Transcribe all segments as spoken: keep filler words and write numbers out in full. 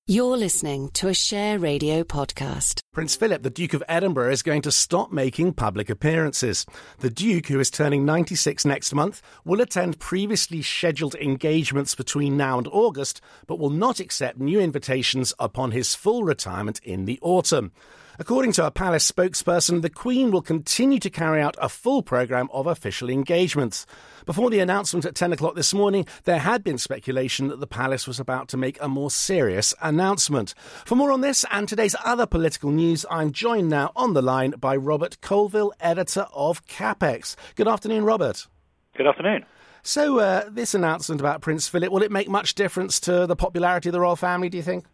You're listening to a Share Radio podcast. Prince Philip, the Duke of Edinburgh, is going to stop making public appearances. The Duke, who is turning ninety-six next month, will attend previously scheduled engagements between now and August, but will not accept new invitations upon his full retirement in the autumn. According to a palace spokesperson, the Queen will continue to carry out a full programme of official engagements. Before the announcement at ten o'clock this morning, there had been speculation that the palace was about to make a more serious announcement. For more on this and today's other political news, I'm joined now on the line by Robert Colville, editor of Capex. Good afternoon, Robert. Good afternoon. So uh, this announcement about Prince Philip, will it make much difference to the popularity of the royal family, do you think?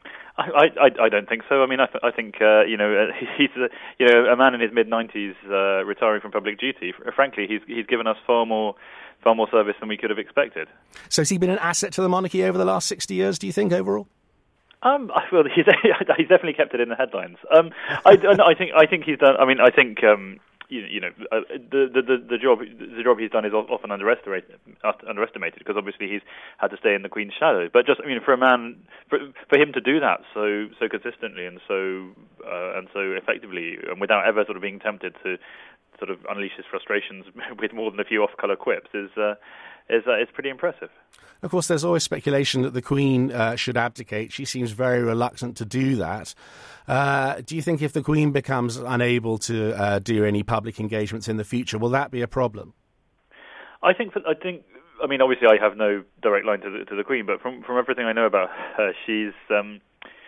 I, I, I don't think so. I mean, I, th- I think uh, you know he's a, you know a man in his mid nineties uh, retiring from public duty. Frankly, he's he's given us far more far more service than we could have expected. So has he been an asset to the monarchy over the last sixty years? Do you think overall? Um, well, he's he's definitely kept it in the headlines. Um, I, I think I think he's done. I mean, I think. Um, You, you know, uh, the, the the job the job he's done is often underestimated. Underestimated because obviously he's had to stay in the Queen's shadow. But just, I mean, for a man, for, for him to do that so so consistently and so uh, and so effectively, and without ever sort of being tempted to sort of unleash his frustrations with more than a few off-colour quips, is uh, is uh, is pretty impressive. Of course, there's always speculation that the Queen uh, should abdicate. She seems very reluctant to do that. Uh, do you think if the Queen becomes unable to uh, do any public engagements in the future, will that be a problem? I think that, I think, I mean, obviously I have no direct line to the, to the Queen, but from, from everything I know about her, she's, um,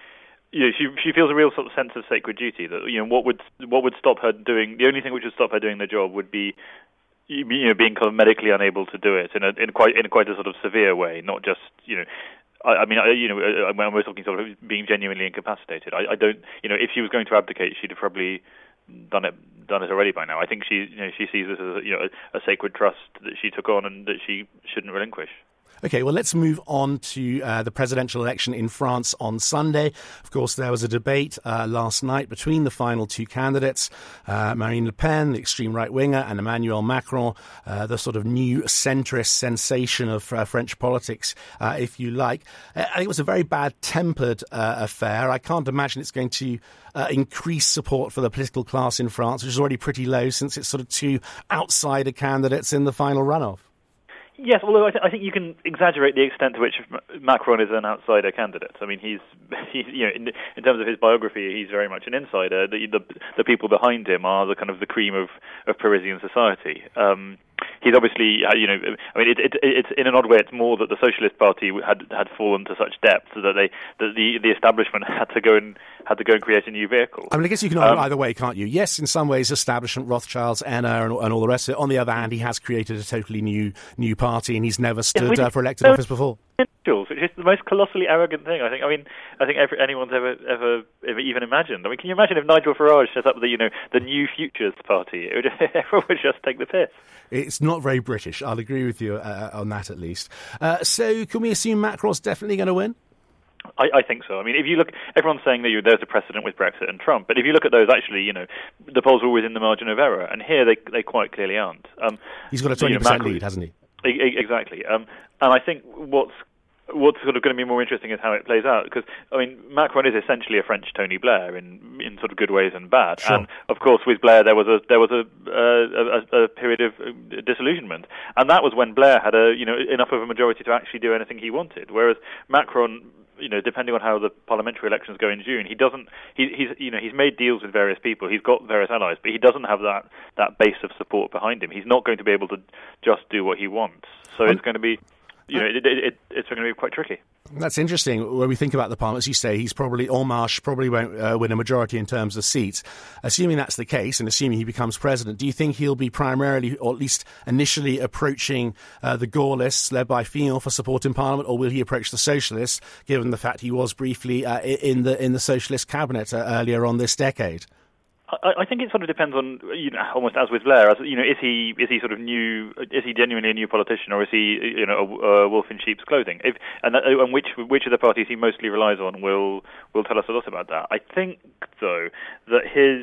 you know, she she feels a real sort of sense of sacred duty. That, you know, what would what would stop her doing, the only thing which would stop her doing the job would be, you know, being kind of medically unable to do it in a in quite in quite a sort of severe way, not just, you know. I, I mean, I, you know, when we're talking sort of being genuinely incapacitated, I, I don't, you know, if she was going to abdicate, she'd have probably done it done it already by now. I think she, you know, she sees this as a, you know, a, a sacred trust that she took on and that she shouldn't relinquish. OK, well, let's move on to uh, the presidential election in France on Sunday. Of course, there was a debate uh, last night between the final two candidates, uh, Marine Le Pen, the extreme right-winger, and Emmanuel Macron, uh, the sort of new centrist sensation of uh, French politics, uh, if you like. I think it was a very bad-tempered uh, affair. I can't imagine it's going to uh, increase support for the political class in France, which is already pretty low since it's sort of two outsider candidates in the final runoff. Yes, although I, th- I think you can exaggerate the extent to which Macron is an outsider candidate. I mean, he's, he's you know, in, in terms of his biography, he's very much an insider. The, the, the people behind him are the kind of the cream of, of Parisian society. Um, he's obviously, you know, I mean, it, it, it's in an odd way, it's more that the Socialist Party had had fallen to such depth that they that the the establishment had to go and had to go and create a new vehicle. I mean, I guess you can argue um, either way, can't you? Yes, in some ways, establishment, Rothschilds, Enna, and, and all the rest of it. On the other hand, he has created a totally new new party, and he's never stood uh, for elected office before. Which is the most colossally arrogant thing. I think. I mean, I think every, anyone's ever, ever, ever even imagined. I mean, can you imagine if Nigel Farage set up the, you know, the New Futures Party? It would, everyone would just take the piss. It's not very British. I'll agree with you uh, on that, at least. Uh, so, can we assume Macron's definitely going to win? I, I think so. I mean, if you look, everyone's saying that you, there's a precedent with Brexit and Trump, but if you look at those, actually, you know, the polls are always in the margin of error, and here they they quite clearly aren't. Um, He's got a twenty percent you know, lead, hasn't he? Exactly. Um, and I think what's What's sort of going to be more interesting is how it plays out, because I mean Macron is essentially a French Tony Blair in in sort of good ways and bad, sure. And of course with Blair there was a there was a, uh, a a period of disillusionment, and that was when Blair had a you know enough of a majority to actually do anything he wanted, whereas Macron, you know, depending on how the parliamentary elections go in June, he doesn't. He, he's, you know, he's made deals with various people. He's got various allies, but he doesn't have that, that base of support behind him. He's not going to be able to just do what he wants. So um, it's going to be. You know, it, it, it, it's going to be quite tricky. That's interesting. When we think about the Parliament, as you say, he's probably, En Marche probably won't uh, win a majority in terms of seats. Assuming that's the case, and assuming he becomes president, do you think he'll be primarily, or at least initially, approaching uh, the Gaullists, led by Fillon, for support in Parliament, or will he approach the Socialists, given the fact he was briefly uh, in the in the Socialist cabinet uh, earlier on this decade? I, I think it sort of depends on, you know, almost as with Blair, as you know, is he is he sort of new? Is he genuinely a new politician, or is he, you know, a, a wolf in sheep's clothing? If and, that, and which which of the parties he mostly relies on will will tell us a lot about that. I think though that his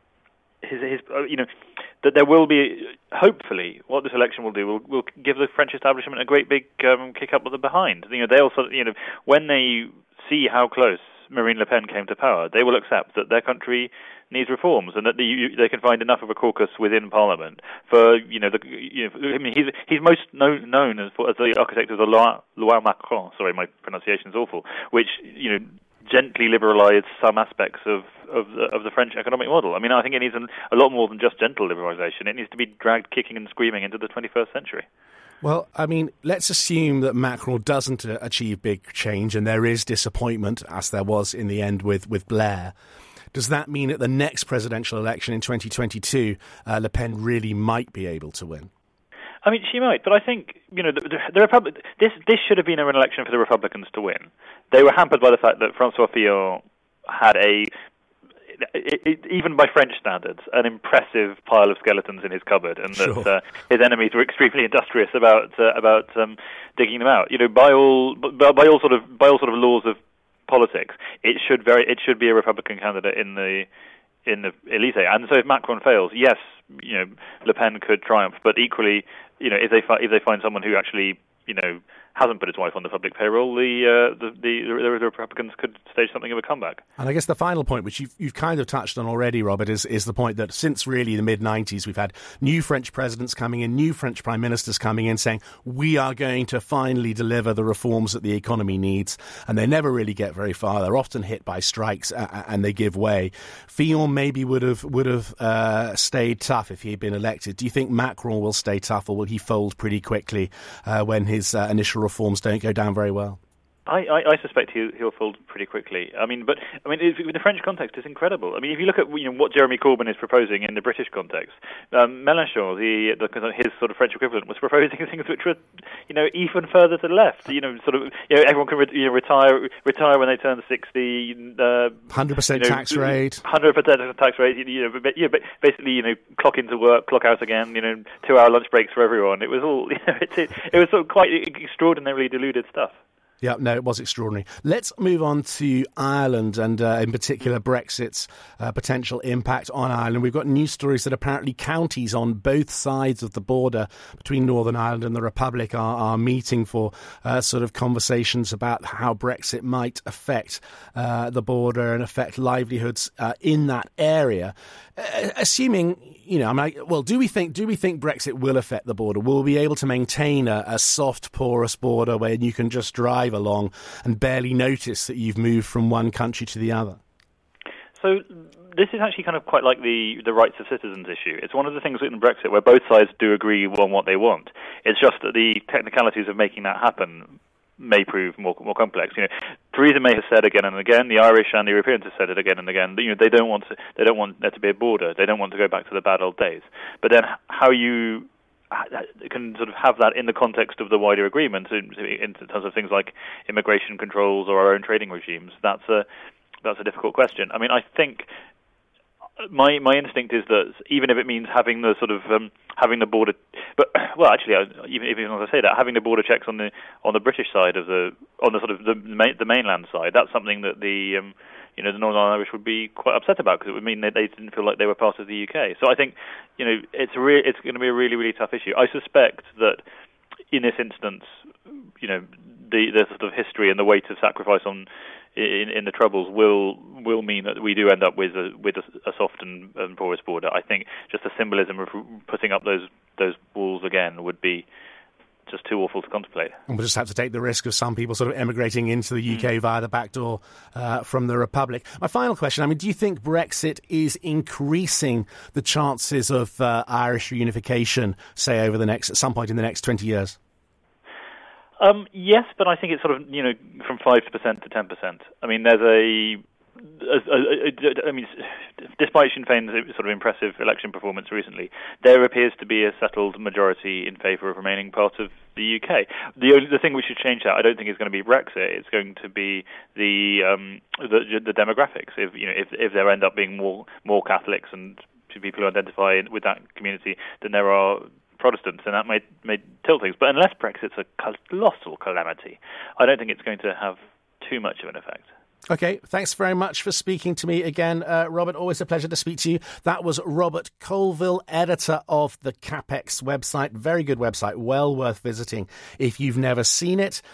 his his uh, you know that there will be, hopefully, what this election will do will will give the French establishment a great big um, kick up with the behind. You know, they also, you know, when they see how close Marine Le Pen came to power, they will accept that their country needs reforms, and that the, they can find enough of a caucus within Parliament for, you know, the, you know I mean, he's he's most known, known as, as the architect of the Loi, Loi Macron. Sorry, my pronunciation is awful. Which, you know, gently liberalised some aspects of of the, of the French economic model. I mean, I think it needs an, a lot more than just gentle liberalisation. It needs to be dragged kicking and screaming into the twenty-first century. Well, I mean, let's assume that Macron doesn't uh, achieve big change, and there is disappointment, as there was in the end with, with Blair. Does that mean at the next presidential election in twenty twenty-two, uh, Le Pen really might be able to win? I mean, she might, but I think, you know, the, the, the Republic. This this should have been an election for the Republicans to win. They were hampered by the fact that François Fillon had a, it, it, even by French standards, an impressive pile of skeletons in his cupboard, and that sure. uh, his enemies were extremely industrious about uh, about um, digging them out. You know, by all by, by all sort of by all sort of laws of politics, it should very it should be a Republican candidate in the in the Elysee. And so if Macron fails, yes, you know, Le Pen could triumph, but equally, you know, if they fi- if they find someone who actually, you know, hasn't put his wife on the public payroll, the, uh, the, the, the, the Republicans could stage something of a comeback. And I guess the final point, which you've, you've kind of touched on already, Robert, is, is the point that since really the mid nineties, we've had new French presidents coming in, new French prime ministers coming in saying, we are going to finally deliver the reforms that the economy needs. And they never really get very far. They're often hit by strikes uh, and they give way. Fillon maybe would have would have uh, stayed tough if he had been elected. Do you think Macron will stay tough, or will he fold pretty quickly uh, when his uh, initial reforms don't go down very well? I, I, I suspect he'll, he'll fold pretty quickly. I mean, but I mean, in the French context, it's incredible. I mean, if you look at, you know, what Jeremy Corbyn is proposing in the British context, um, Mélenchon, the, the his sort of French equivalent, was proposing things which were, you know, even further to the left. You know, sort of, you know, everyone can re- you know, retire retire when they turn sixty. Uh, Hundred percent you know, tax rate. Hundred percent tax rate. You know, but, you know, but basically, you know, clock into work, clock out again. You know, two-hour lunch breaks for everyone. It was all, you know, it, it, it was sort of quite extraordinarily deluded stuff. Yeah, no, it was extraordinary. Let's move on to Ireland and, uh, in particular, Brexit's uh, potential impact on Ireland. We've got news stories that apparently counties on both sides of the border between Northern Ireland and the Republic are, are meeting for uh, sort of conversations about how Brexit might affect uh, the border and affect livelihoods uh, in that area. Uh, assuming, you know, I'm like, well, do we think do we think Brexit will affect the border? Will we be able to maintain a, a soft, porous border where you can just drive along and barely notice that you've moved from one country to the other? So this is actually kind of quite like the, the rights of citizens issue. It's one of the things in Brexit where both sides do agree on what they want. It's just that the technicalities of making that happen may prove more more complex. You know, Theresa May has said again and again, the Irish and the Europeans have said it again and again, that, you know, they don't want to, they don't want there to be a border. They don't want to go back to the bad old days. But then how you can sort of have that in the context of the wider agreement in, in terms of things like immigration controls or our own trading regimes, that's a that's a difficult question. I mean, I think my my instinct is that even if it means having the sort of um, having the border, but well, actually, even even as I say that, having the border checks on the on the British side of the on the sort of the main, the mainland side, that's something that the um, you know the Northern Irish would be quite upset about, because it would mean that they didn't feel like they were part of the U K. So I think, you know, it's a re- it's going to be a really really tough issue. I suspect that in this instance, you know, the the sort of history and the weight of sacrifice on in, in the Troubles will will mean that we do end up with a with a, a soft and, and porous border. I think just the symbolism of putting up those those walls again would be just too awful to contemplate. And we'll just have to take the risk of some people sort of emigrating into the U K mm. via the back door uh, from the Republic. My final question, I mean, do you think Brexit is increasing the chances of uh, Irish reunification, say, over the next, at some point in the next twenty years? Um, yes, but I think it's sort of, you know, from five percent to ten percent. I mean, there's a... I mean, despite Sinn Féin's sort of impressive election performance recently, there appears to be a settled majority in favour of remaining part of the U K. The only the thing which should change that, I don't think, is going to be Brexit. It's going to be the um, the, the demographics. If you know, if if there end up being more more Catholics and people who identify with that community than there are Protestants, and that may may tilt things. But unless Brexit's a colossal calamity, I don't think it's going to have too much of an effect. Okay, thanks very much for speaking to me again, uh, Robert. Always a pleasure to speak to you. That was Robert Colville, editor of the CapEx website. Very good website, well worth visiting if you've never seen it.